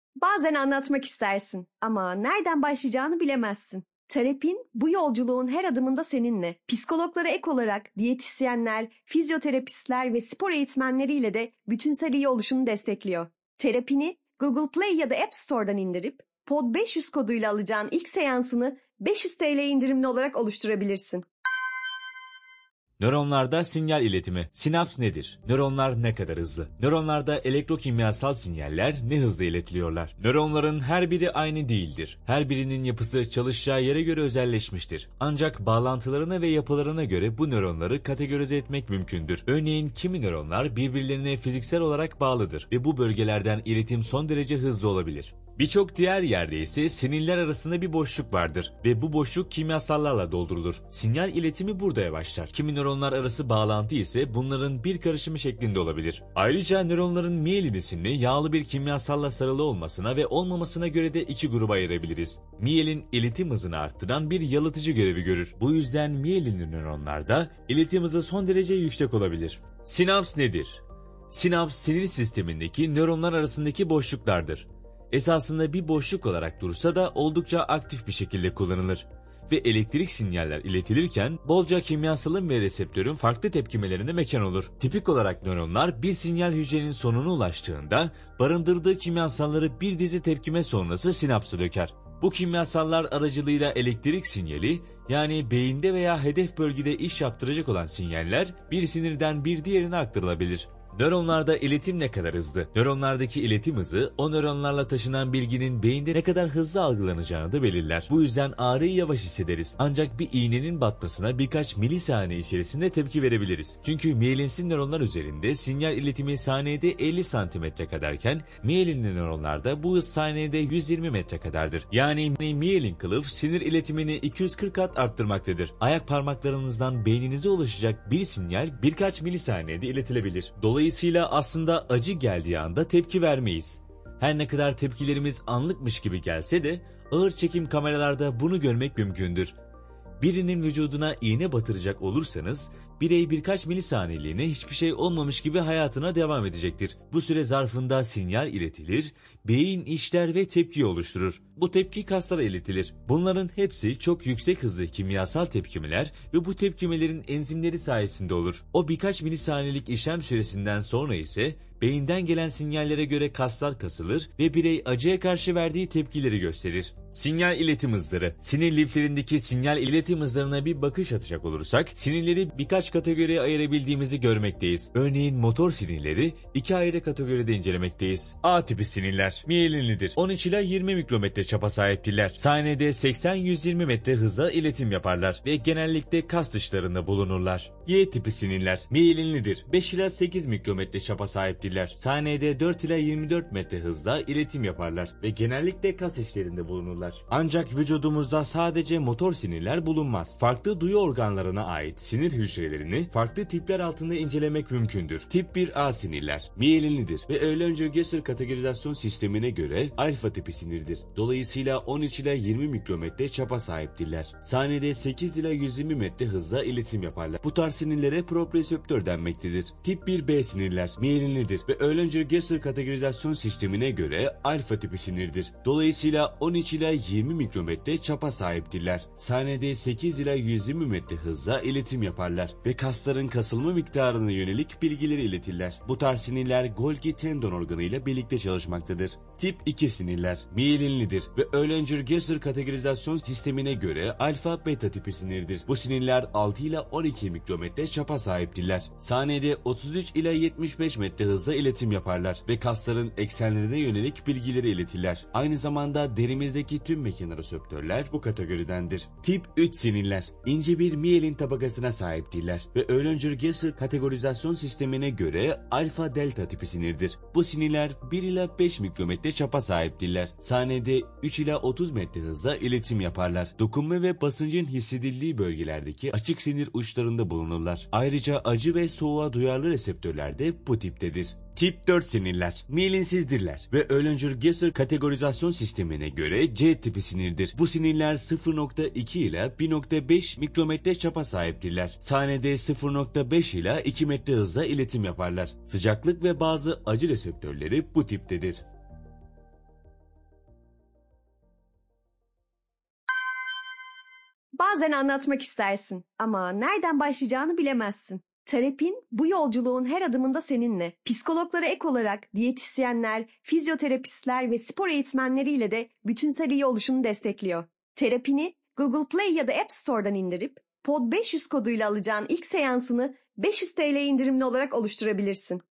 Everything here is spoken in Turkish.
Bazen anlatmak istersin ama nereden başlayacağını bilemezsin. Terapin bu yolculuğun her adımında seninle. Psikologlara ek olarak diyetisyenler, fizyoterapistler ve spor eğitmenleriyle de bütünsel iyi oluşunu destekliyor. Terapini Google Play ya da App Store'dan indirip Pod 500 koduyla alacağın ilk seansını 500 TL indirimli olarak oluşturabilirsin. Nöronlarda sinyal iletimi. Sinaps nedir? Nöronlar ne kadar hızlı? Nöronlarda elektrokimyasal sinyaller ne hızlı iletiliyorlar? Nöronların her biri aynı değildir. Her birinin yapısı çalışacağı yere göre özelleşmiştir. Ancak bağlantılarına ve yapılarına göre bu nöronları kategorize etmek mümkündür. Örneğin kimi nöronlar birbirlerine fiziksel olarak bağlıdır ve bu bölgelerden iletim son derece hızlı olabilir. Birçok diğer yerde ise sinirler arasında bir boşluk vardır ve bu boşluk kimyasallarla doldurulur. Sinyal iletimi burada yavaşlar. Kimi nöronlar arası bağlantı ise bunların bir karışımı şeklinde olabilir. Ayrıca nöronların miyelin isimli yağlı bir kimyasalla sarılı olmasına ve olmamasına göre de iki gruba ayırabiliriz. Miyelin iletim hızını arttıran bir yalıtıcı görevi görür. Bu yüzden miyelinli nöronlarda iletim hızı son derece yüksek olabilir. Sinaps nedir? Sinaps sinir sistemindeki nöronlar arasındaki boşluklardır. Esasında bir boşluk olarak dursa da oldukça aktif bir şekilde kullanılır ve elektrik sinyaller iletilirken bolca kimyasalın ve reseptörün farklı tepkimelerine mekan olur. Tipik olarak nöronlar bir sinyal hücrenin sonuna ulaştığında barındırdığı kimyasalları bir dizi tepkime sonrası sinapsa döker. Bu kimyasallar aracılığıyla elektrik sinyali, yani beyinde veya hedef bölgede iş yaptıracak olan sinyaller bir sinirden bir diğerine aktarılabilir. Nöronlarda iletim ne kadar hızlı? Nöronlardaki iletim hızı o nöronlarla taşınan bilginin beyinde ne kadar hızlı algılanacağını da belirler. Bu yüzden ağrıyı yavaş hissederiz. Ancak bir iğnenin batmasına birkaç milisaniye içerisinde tepki verebiliriz. Çünkü miyelinsiz nöronlar üzerinde sinyal iletimi saniyede 50 santimetre kadarken miyelinli nöronlarda bu hız saniyede 120 metre kadardır. Yani miyelin kılıf sinir iletimini 240 kat arttırmaktadır. Ayak parmaklarınızdan beyninize ulaşacak bir sinyal birkaç milisaniyede iletilebilir. Dolayısıyla aslında acı geldiği anda tepki vermeyiz. Her ne kadar tepkilerimiz anlıkmış gibi gelse de ağır çekim kameralarda bunu görmek mümkündür. Birinin vücuduna iğne batıracak olursanız birey birkaç milisaniyeliğine hiçbir şey olmamış gibi hayatına devam edecektir. Bu süre zarfında sinyal iletilir, beyin işler ve tepki oluşturur. Bu tepki kaslara iletilir. Bunların hepsi çok yüksek hızlı kimyasal tepkimeler ve bu tepkimelerin enzimleri sayesinde olur. O birkaç milisaniyelik işlem süresinden sonra ise beyinden gelen sinyallere göre kaslar kasılır ve birey acıya karşı verdiği tepkileri gösterir. Sinyal iletim hızları. Sinir liflerindeki sinyal iletim hızlarına bir bakış atacak olursak, sinirleri birkaç kategoriye ayırabildiğimizi görmekteyiz. Örneğin motor sinirleri iki ayrı kategoride incelemekteyiz. A tipi sinirler miyelinlidir. 13 ila 20 mikrometre çapa sahiptirler. Saniyede 80-120 metre hızla iletim yaparlar ve genellikle kas dışlarında bulunurlar. Y tipi sinirler miyelinlidir. 5 ila 8 mikrometre çapa sahiptirler. Saniyede 4 ila 24 metre hızla iletim yaparlar ve genellikle kas içlerinde bulunurlar. Ancak vücudumuzda sadece motor sinirler bulunmaz. Farklı duyu organlarına ait sinir hücrelerini farklı tipler altında incelemek mümkündür. Tip 1A sinirler miyelinlidir ve Oehlenger-Gesser kategorizasyon sistemine göre alfa tipi sinirdir. Dolayısıyla 13 ila 20 mikrometre çapa sahiptirler. Saniyede 8 ila 120 metre hızla iletim yaparlar. Bu tarz sinirlere proprioceptör denmektedir. Tip 1B sinirler miyelinlidir ve Oehlenger-Gesser kategorizasyon sistemine göre alfa tipi sinirdir. Dolayısıyla 13 ila 20 mikrometre çapa sahiptirler. Saniyede 8 ila 120 metre hızla iletim yaparlar ve kasların kasılma miktarına yönelik bilgileri iletirler. Bu tarz sinirler Golgi tendon organıyla birlikte çalışmaktadır. Tip 2 sinirler miyelinlidir ve Oehlenger-Gesser kategorizasyon sistemine göre alfa beta tipi sinirdir. Bu sinirler 6 ila 12 mikrometre çapa sahiptirler. Saniyede 33 ila 75 metre hızla iletim yaparlar ve kasların eksenlerine yönelik bilgileri iletirler. Aynı zamanda derimizdeki tüm mekanoreseptörler bu kategoridendir. Tip 3 sinirler ince bir miyelin tabakasına sahiptirler ve Oehlenger-Gesser kategorizasyon sistemine göre alfa delta tipi sinirdir. Bu sinirler 1 ila 5 mikrometre çapa sahiptirler. Saniyede 3 ila 30 metre hızla iletim yaparlar. Dokunma ve basıncın hissedildiği bölgelerdeki açık sinir uçlarında bulunurlar. Ayrıca acı ve soğuğa duyarlı reseptörler de bu tiptedir. Tip 4 sinirler miyelinsizdirler ve Oehlenger-Gesser kategorizasyon sistemine göre C tipi sinirdir. Bu sinirler 0.2 ila 1.5 mikrometre çapa sahiptirler. Saniyede 0.5 ila 2 metre hızla iletim yaparlar. Sıcaklık ve bazı acı reseptörleri bu tiptedir. Bazen anlatmak istersin ama nereden başlayacağını bilemezsin. Terapin bu yolculuğun her adımında seninle. Psikologlara ek olarak diyetisyenler, fizyoterapistler ve spor eğitmenleriyle de bütünsel iyi oluşunu destekliyor. Terapini Google Play ya da App Store'dan indirip Pod 500 koduyla alacağın ilk seansını 500 TL indirimli olarak oluşturabilirsin.